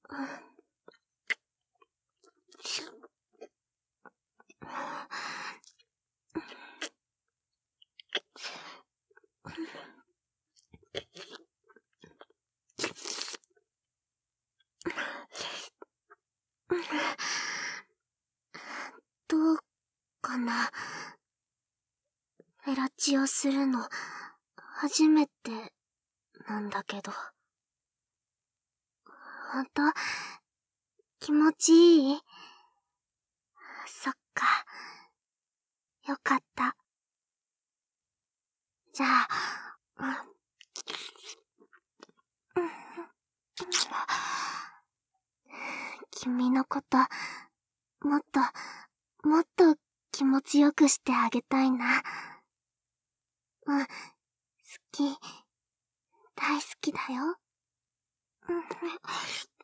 どうかな。フェラチオするの初めてなんだけど。ほんと気持ちいい？そっか。よかった。じゃあ、君のこと、もっと気持ちよくしてあげたいな。好き。大好きだよ。